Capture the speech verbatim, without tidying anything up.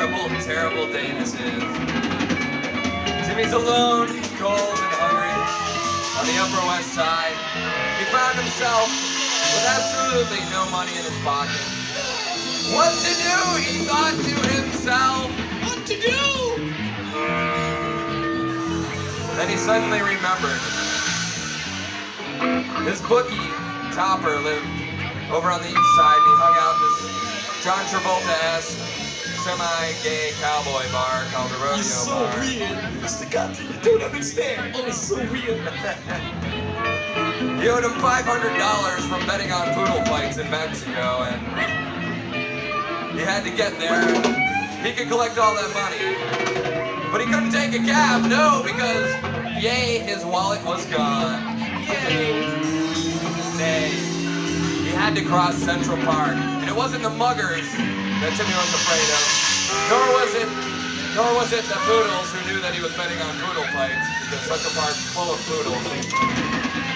terrible, terrible day this is. Timmy's alone, cold and hungry, on the Upper West Side. He found himself with absolutely no money in his pocket. What to do, he thought to himself. What to do? Then he suddenly remembered. His bookie, Topper, lived over on the east side, and he hung out in this John Travolta-esque, semi-gay cowboy bar called the Rodeo It's so Bar. weird, Mister Gunter, you don't understand. Oh, it's so weird. He owed him five hundred dollars from betting on poodle fights in Mexico, and he had to get there. He could collect all that money, but he couldn't take a cab, no, because, yay, his wallet was gone. Yay. Nay. He had to cross Central Park, and it wasn't the muggers that Timmy was afraid of, nor was it, nor was it the poodles who knew that he was betting on poodle fights, because Central Park's full of poodles.